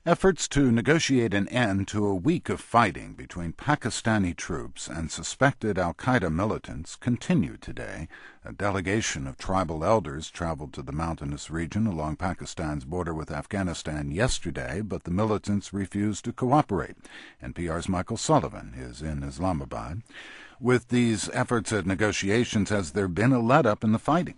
Efforts to negotiate an end to a week of fighting between Pakistani troops and suspected al-Qaeda militants continue today. A delegation of tribal elders traveled to the mountainous region along Pakistan's border with Afghanistan yesterday, but the militants refused to cooperate. NPR's Michael Sullivan is in Islamabad. With these efforts at negotiations, has there been a let-up in the fighting?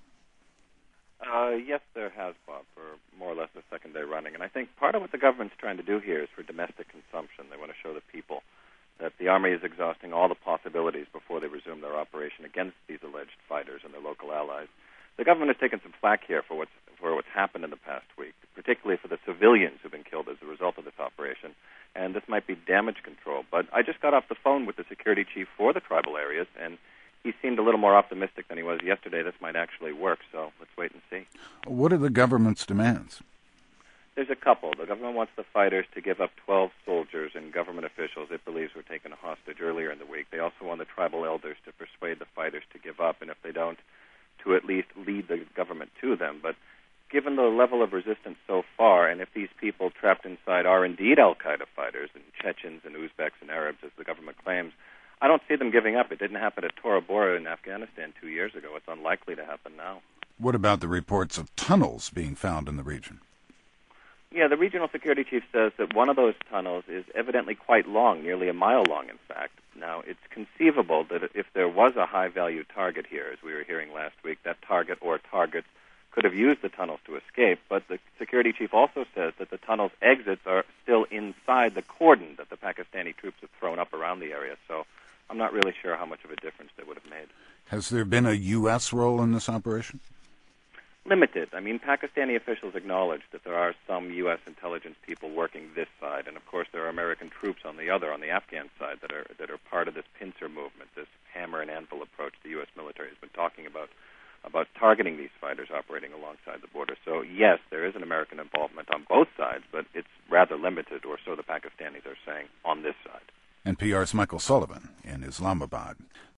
Yes, there has, Bob, for more or less the second day running. And I think part of what the government's trying to do here is for domestic consumption. They want to show the people that the Army is exhausting all the possibilities before they resume their operation against these alleged fighters and their local allies. The government has taken some flack here for what's happened in the past week, particularly for the civilians who've been killed as a result of this operation. And this might be damage control. But I just got off the phone with the security chief for the tribal areas, and he seemed a little more optimistic than he was yesterday. This might actually work, so let's wait and see. What are the government's demands? There's a couple. The government wants the fighters to give up 12 soldiers and government officials it believes were taken hostage earlier in the week. They also want the tribal elders to persuade the fighters to give up, and if they don't, to at least lead the government to them. But given the level of resistance so far, and if these people trapped inside are indeed al-Qaeda fighters, and Chechens and Uzbeks and Arabs, as the government claims, I don't see them giving up. It didn't happen at Tora Bora in Afghanistan 2 years ago. It's unlikely to happen now. What about the reports of tunnels being found in the region? Yeah, the regional security chief says that one of those tunnels is evidently quite long, nearly a mile long, in fact. Now, it's conceivable that if there was a high-value target here, as we were hearing last week, that target or targets could have used the tunnels to escape, but the security chief also says that the tunnel's exits are still inside the cordon that the Pakistani troops have thrown up around the area, so I'm not really sure how much of a difference they would have made. Has there been a U.S. role in this operation? Limited. I mean, Pakistani officials acknowledge that there are some U.S. intelligence people working this side, and of course there are American troops on the other, on the Afghan side, that are part of this pincer movement, this hammer and anvil approach the U.S. military has been talking about targeting these fighters operating alongside the border. So yes, there is an American involvement on both sides, but it's rather limited, or so the Pakistanis are saying, on this side. NPR's Michael Sullivan in Islamabad.